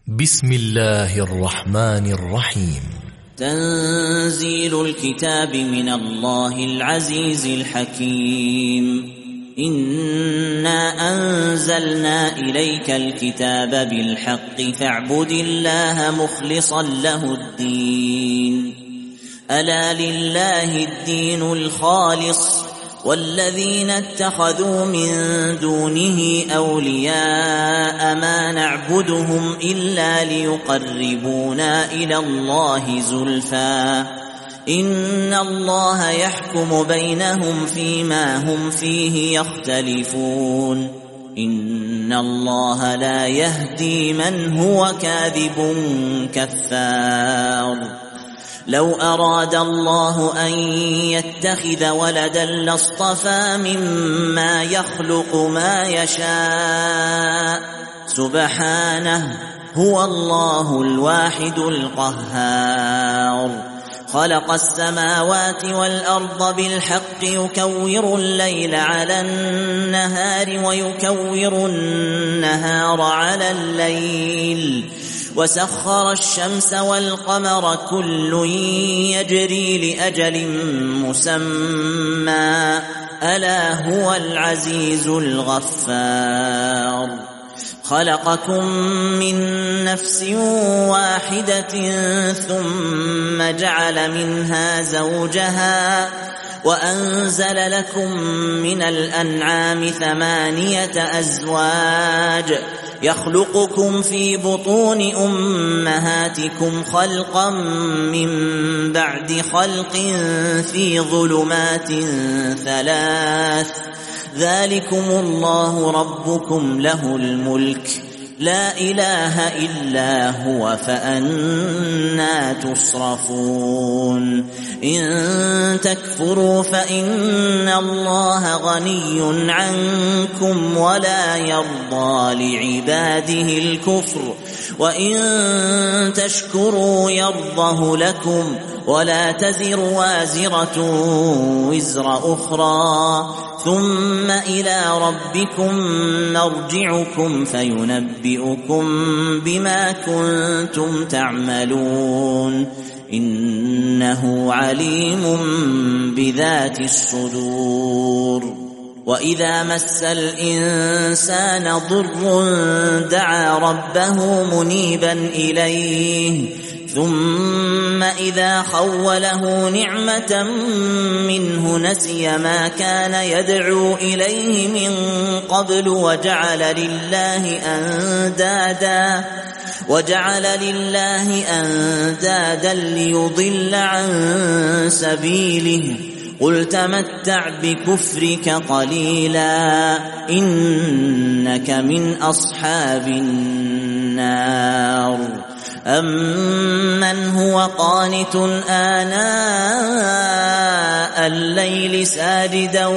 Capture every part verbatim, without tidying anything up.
بسم الله الرحمن الرحيم. تنزيل الكتاب من الله العزيز الحكيم. إنا أنزلنا إليك الكتاب بالحق فاعبد الله مخلصا له الدين. ألا لله الدين الخالص والذين اتخذوا من دونه أولياء ما نعبدهم إلا ليقربونا إلى الله زلفى إن الله يحكم بينهم فيما هم فيه يختلفون. إن الله لا يهدي من هو كاذب كفار. لو أراد الله أن يتخذ ولدا لاصطفى مما يخلق ما يشاء سبحانه هو الله الواحد القهار. خلق السماوات والأرض بالحق يكور الليل على النهار ويكور النهار على الليل وسخر الشمس والقمر كل يجري لأجل مسمى ألا هو العزيز الغفار. خلقكم من نفس واحدة ثم جعل منها زوجها وأنزل لكم من الأنعام ثمانية أزواج يخلقكم في بطون أمهاتكم خلقا من بعد خلق في ظلمات ثلاث ذلكم الله ربكم له الملك لا إله إلا هو فأنى تصرفون. إن تكفروا فإن الله غني عنكم ولا يرضى لعباده الكفر وإن تشكروا يرضه لكم ولا تزر وازرة وزر أخرى ثم إلى ربكم مرجعكم فينبئكم بما كنتم تعملون إنه عليم بذات الصدور. وإذا مس الإنسان ضر دعا ربه منيبا إليه ثم إذا خوله نعمة منه نسي ما كان يدعو إليه من قبل وجعل لله أندادا وجعل لله أندادا ليضل عن سبيله قل تمتع بكفرك قليلا إنك من أصحاب النار. أمن هو قانت آناء الليل ساجدا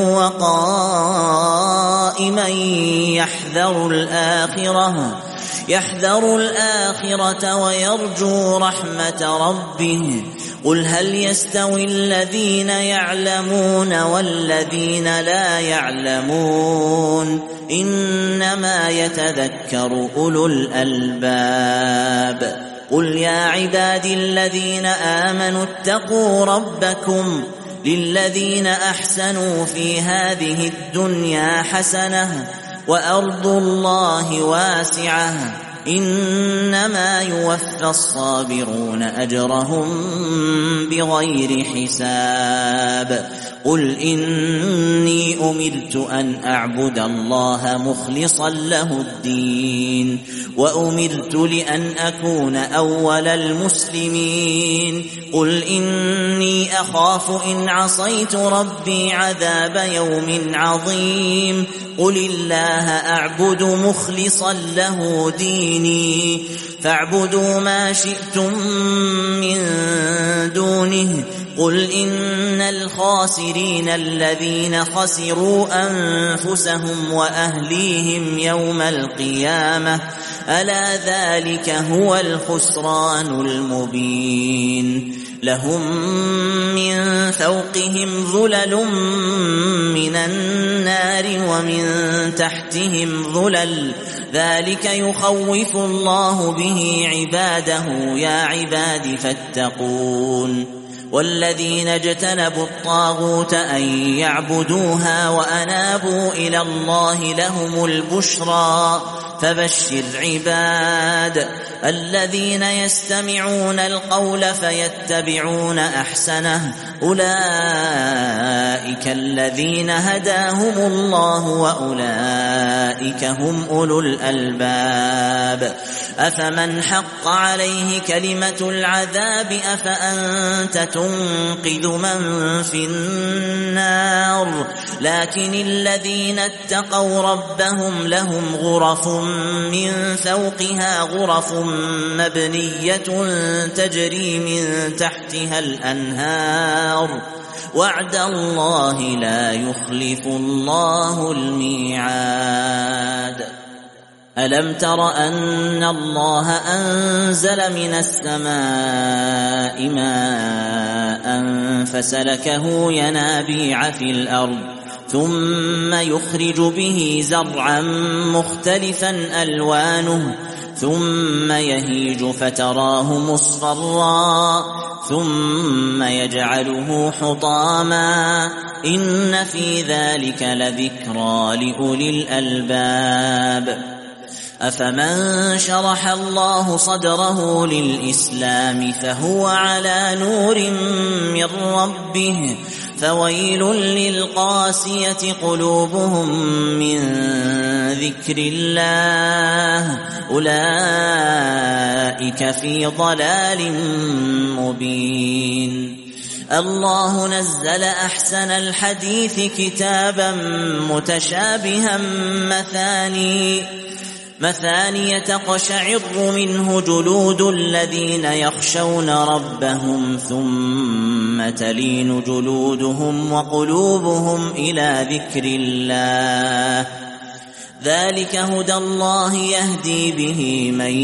وقائما يحذر الآخرة يحذر الآخرة ويرجو رحمة ربه قل هل يستوي الذين يعلمون والذين لا يعلمون إنما يتذكر أولو الألباب. قل يا عبادي الذين آمنوا اتقوا ربكم للذين أحسنوا في هذه الدنيا حسنة وأرض الله واسعة إنما يوفى الصابرون أجرهم بغير حساب. قل إني أمرت أن أعبد الله مخلصا له الدين وأمرت لأن أكون أول المسلمين. قل إني أخاف إن عصيت ربي عذاب يوم عظيم. قل الله أعبد مخلصا له ديني فاعبدوا ما شئتم من دونه. قل إن الخاسرين الذين خسروا أنفسهم وأهليهم يوم القيامة ألا ذلك هو الخسران المبين. لهم من فوقهم ظلل من النار ومن تحتهم ظلل ذلك يخوف الله به عباده يا عباد فاتقون والذين اجتنبوا الطاغوت أن يعبدوها وأنابوا إلى الله لهم البشرى فبشر عباد الذين يستمعون القول فيتبعون أحسنه أولئك الذين هداهم الله وأولئك هم أولو الألباب أفمن حق عليه كلمة العذاب أفأنت تنقذ من في النار لكن الذين اتقوا ربهم لهم غرف من فوقها غرف مبنية تجري من تحتها الأنهار وعد الله لا يخلف الله الميعاد ألم تر أن الله أنزل من السماء ماء فسلكه ينابيع في الأرض ثم يخرج به زرعا مختلفا ألوانه ثم يهيج فتراه مصفرا ثم يجعله حطاما إن في ذلك لذكرى لأولي الألباب أفمن شرح الله صدره للإسلام فهو على نور من ربه فويل للقاسية قلوبهم من ذكر الله أولئك في ضلال مبين الله نزل أحسن الحديث كتابا متشابها مثاني مثانية تقشعر منه جلود الذين يخشون ربهم ثم تلين جلودهم وقلوبهم إلى ذكر الله ذلك هدى الله يهدي به من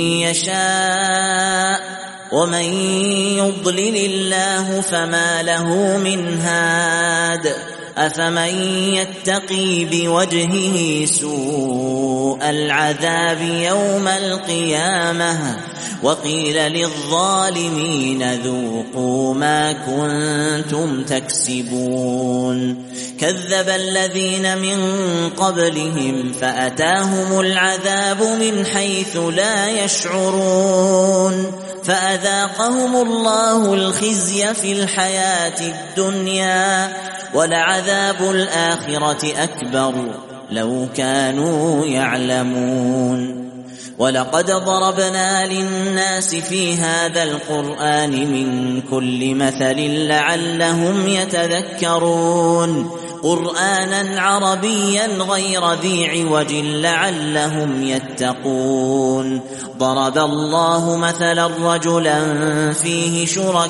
يشاء ومن يضلل الله فما له من هاد أفمن يتقي بوجهه سوء العذاب يوم القيامة وقيل للظالمين ذوقوا ما كنتم تكسبون كذب الذين من قبلهم فأتاهم العذاب من حيث لا يشعرون فأذاقهم الله الخزي في الحياة الدنيا ولعذاب الآخرة أكبر لو كانوا يعلمون ولقد ضربنا للناس في هذا القرآن من كل مثل لعلهم يتذكرون قرآنا عربيا غير ذي عوج لعلهم يتقون ضرب الله مثلا رجلا فيه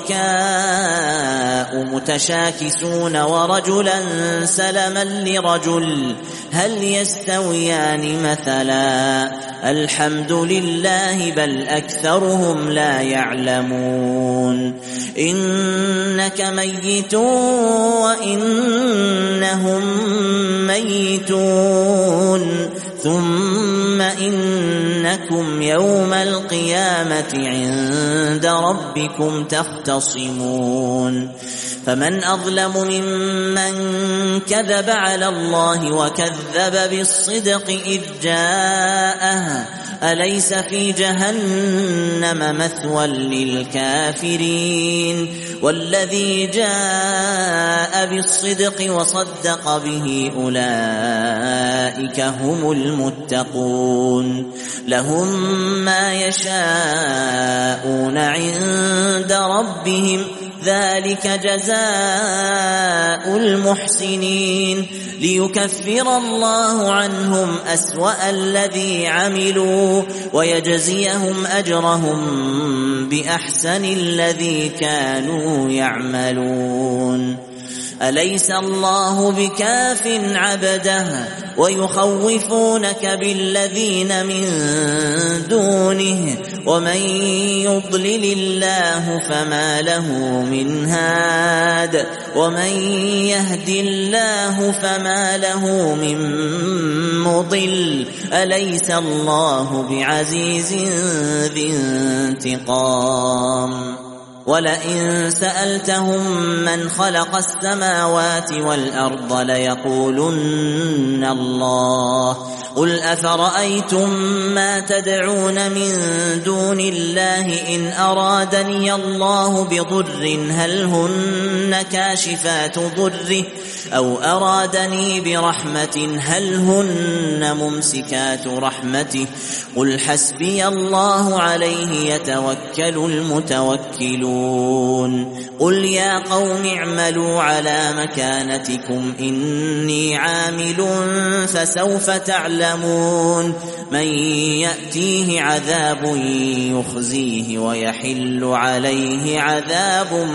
شركاء متشاكسون ورجلا سلما لرجل هل يستويان مثلا الحمد لله بل أكثرهم لا يعلمون إنك ميت وإنهم ميتون ثم إنكم يوم القيامة عند ربكم تختصمون فمن أظلم ممن كذب على الله وكذب بالصدق إذ جاءه أليس في جهنم مثوى للكافرين والذي جاء بالصدق وصدق به أولئك هم المتقون لهم ما يشاءون عند ربهم ذلك جزاء المحسنين ليكفر الله عنهم أسوأ الذي عملوا ويجزيهم أجرهم بأحسن الذي كانوا يعملون أليس الله بكاف عبده ويخوفونك بالذين من دونه ومن يضلل الله فما له من هاد ومن يهد الله فما له من مضل أليس الله بعزيز ذي انتقام ولئن سألتهم من خلق السماوات والأرض ليقولن الله قل أفرأيتم ما تدعون من دون الله إن أرادني الله بضر هل هن كاشفات ضره أو أرادني برحمة هل هن ممسكات رحمته قل حسبي الله عليه يتوكل المتوكلون قل يا قوم اعملوا على مكانتكم إني عامل فسوف تعلمون من يأتيه عذاب يخزيه ويحل عليه عذاب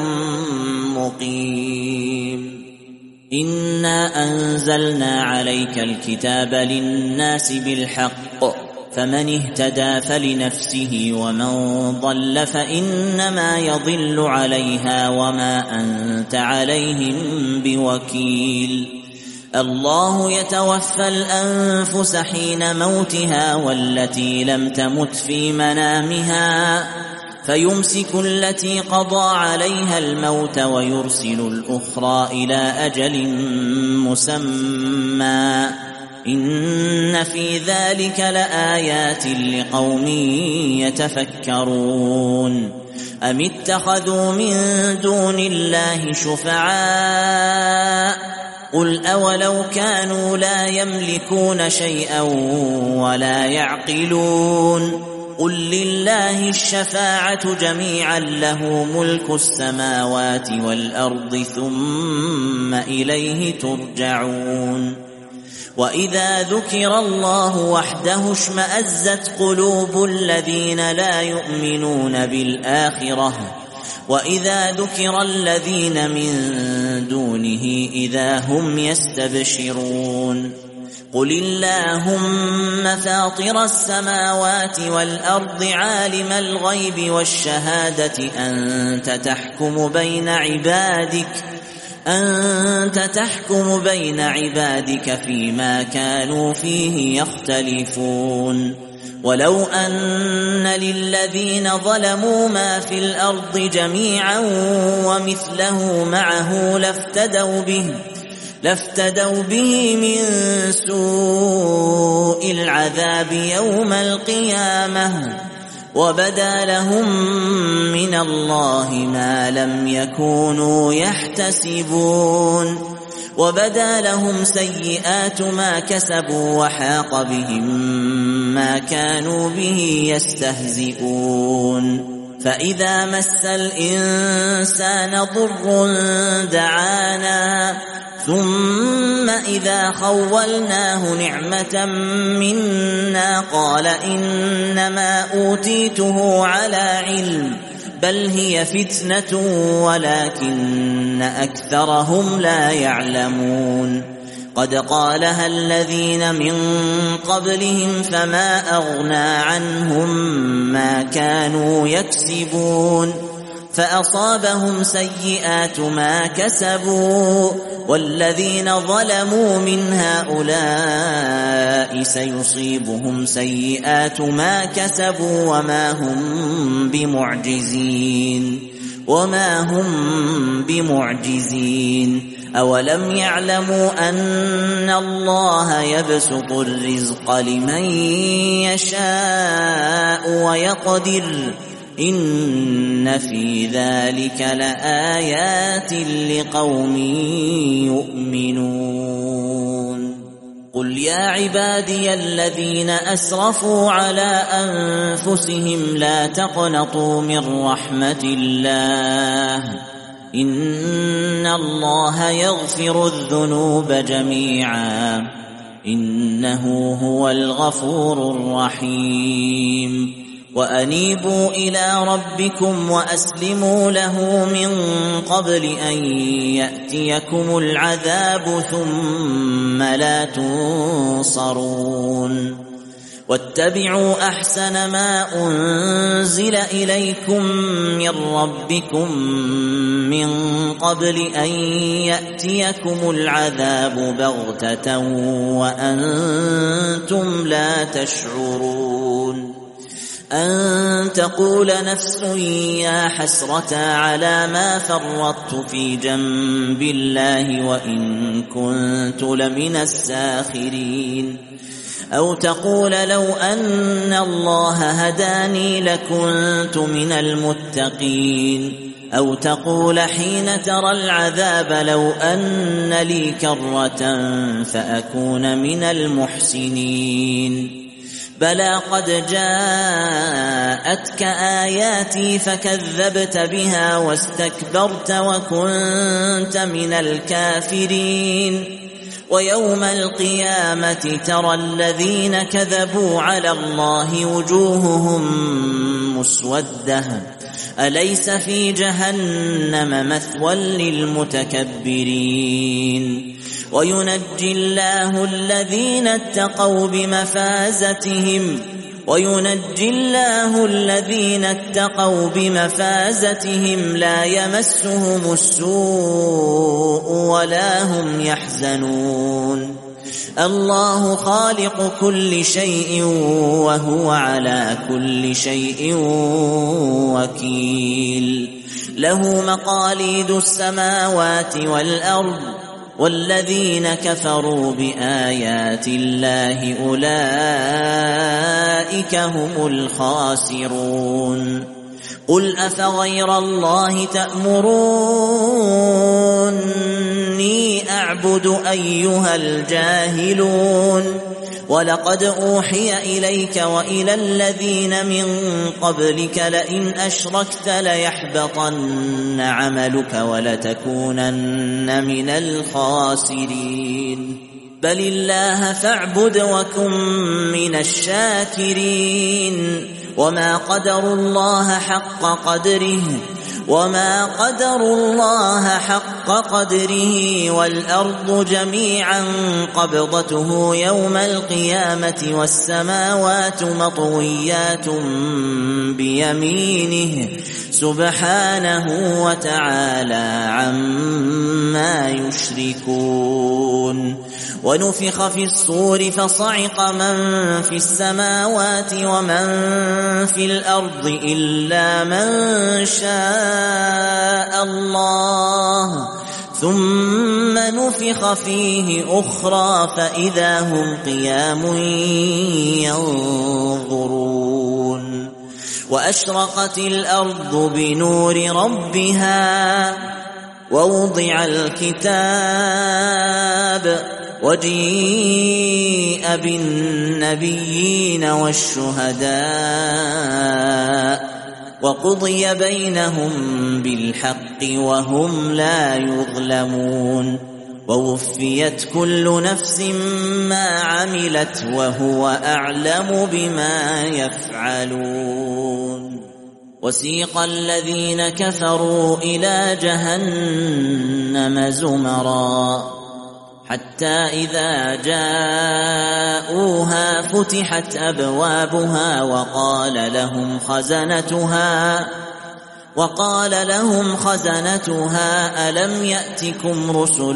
مقيم إنا أنزلنا عليك الكتاب للناس بالحق فمن اهتدى فلنفسه ومن ضل فإنما يضل عليها وما أنت عليهم بوكيل الله يتوفى الأنفس حين موتها والتي لم تمت في منامها فيمسك التي قضى عليها الموت ويرسل الأخرى إلى أجل مسمى إن في ذلك لآيات لقوم يتفكرون أم اتخذوا من دون الله شفعاء قل أولو كانوا لا يملكون شيئا ولا يعقلون قل لله الشفاعة جميعا له ملك السماوات والأرض ثم إليه ترجعون وإذا ذكر الله وحده اشمأزت قلوب الذين لا يؤمنون بالآخرة وإذا ذكر الذين من دونه إذا هم يستبشرون قل اللهم فاطر السماوات والأرض عالم الغيب والشهادة أنت تحكم بين عبادك أنت تحكم بين عبادك فيما كانوا فيه يختلفون ولو أن للذين ظلموا ما في الأرض جميعا ومثله معه لافتدوا به لافتدوا به من سوء العذاب يوم القيامة وبدا لهم من الله ما لم يكونوا يحتسبون وبدا لهم سيئات ما كسبوا وحاق بهم ما كانوا به يستهزئون فإذا مس الإنسان ضر دعانا ثم إذا خولناه نعمة منا قال إنما أوتيته على علم بل هي فتنة ولكن أكثرهم لا يعلمون قد قالها الذين من قبلهم فما أغنى عنهم ما كانوا يكسبون فأصابهم سيئات ما كسبوا والذين ظلموا من هؤلاء سيصيبهم سيئات ما كسبوا وما هم بمعجزين وما هم بمعجزين أولم يعلموا أن الله يبسط الرزق لمن يشاء ويقدر إن في ذلك لآيات لقوم يؤمنون قل يا عبادي الذين أسرفوا على أنفسهم لا تقنطوا من رحمة الله إن الله يغفر الذنوب جميعا إنه هو الغفور الرحيم وأنيبوا إلى ربكم وأسلموا له من قبل أن يأتيكم العذاب ثم لا تنصرون واتبعوا أحسن ما أنزل إليكم من ربكم من قبل أن يأتيكم العذاب بغتة وأنتم لا تشعرون أن تقول نفس يا حسرة على ما فرطت في جنب الله وإن كنت لمن الساخرين أو تقول لو أن الله هداني لكنت من المتقين أو تقول حين ترى العذاب لو أن لي كرة فأكون من المحسنين بلى قد جاءتك آياتي فكذبت بها واستكبرت وكنت من الكافرين ويوم القيامة ترى الذين كذبوا على الله وجوههم مسودة أليس في جهنم مثوى للمتكبرين وينجي الله الذين اتقوا بمفازتهم وينجي الله الذين اتقوا بمفازتهم لا يمسهم السوء ولا هم يحزنون الله خالق كل شيء وهو على كل شيء وكيل له مقاليد السماوات والأرض والذين كفروا بآيات الله أولئك هم الخاسرون قل أفغير الله تأمروني أعبد أيها الجاهلون ولقد أوحي إليك وإلى الذين من قبلك لئن أشركت ليحبطن عملك ولتكونن من الخاسرين بل الله فاعبد وكن من الشاكرين وما قدروا الله حق قدره وما قدروا الله حق قدره والأرض جميعا قبضته يوم القيامة والسماوات مطويات بيمينه سبحانه وتعالى عما يشركون ونفخ في الصور فصعق من في السماوات ومن في الأرض إلا من شاء الله ثم نفخ فيه أخرى فإذا هم قيام ينظرون وأشرقت الأرض بنور ربها ووضع الكتاب وجيء بالنبيين والشهداء وقضي بينهم بالحق وهم لا يظلمون ووفيت كل نفس ما عملت وهو أعلم بما يفعلون وسيق الذين كفروا إلى جهنم زمرا حتى إذا جاءوها فتحت أبوابها وقال لهم خزنتها وقال لهم خزنتها ألم يأتكم رسل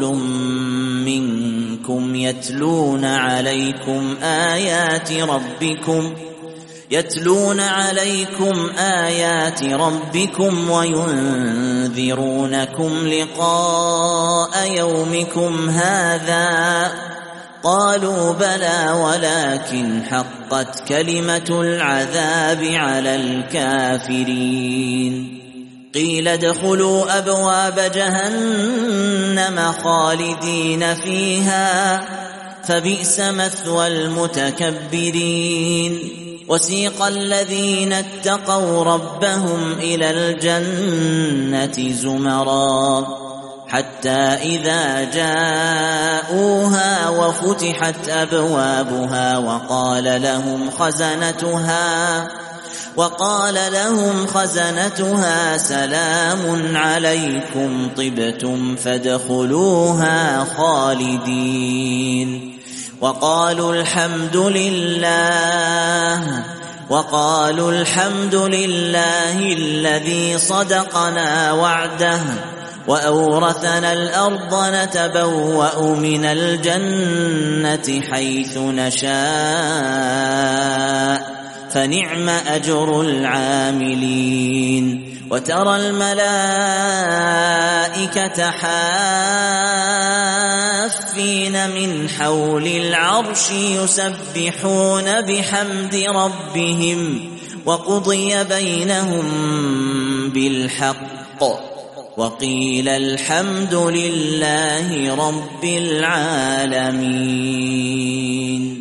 منكم يتلون عليكم آيات ربكم يتلون عليكم آيات ربكم وينذرونكم لقاء يومكم هذا قالوا بلى ولكن حقت كلمة العذاب على الكافرين قيل ادخلوا أبواب جهنم خالدين فيها فبئس مثوى المتكبرين وسيق الذين اتقوا ربهم إلى الجنة زمرا حتى إذا جاءوها وفتحت أبوابها وقال لهم خزنتها وقال لهم خزنتها سلام عليكم طبتم فادخلوها خالدين وقالوا الحمد لله وقالوا الحمد لله الذي صدقنا وعده وأورثنا الأرض نتبوأ من الجنة حيث نشاء فنعم أجر العاملين وترى الملائكة حافين من حول العرش يسبحون بحمد ربهم وقضي بينهم بالحق وقيل الحمد لله رب العالمين.